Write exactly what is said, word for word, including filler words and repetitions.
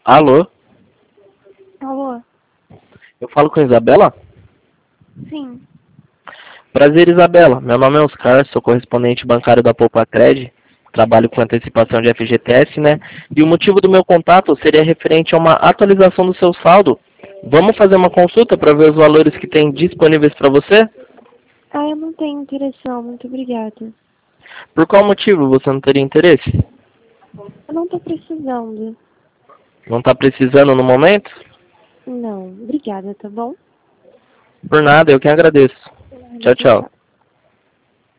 Alô? Alô? Eu falo com a Isabela? Sim. Prazer, Isabela. Meu nome é Oscar, sou correspondente bancário da Poupa-Cred. Trabalho com antecipação de F G T S, né? E o motivo do meu contato seria referente a uma atualização do seu saldo. Vamos fazer uma consulta para ver os valores que tem disponíveis para você? Ah, eu não tenho interesse não, muito obrigada. Por qual motivo você não teria interesse? Eu não tô precisando. Não está precisando no momento? Não, obrigada, tá bom? Por nada, eu que agradeço. Tchau, Tchau, tchau. tchau.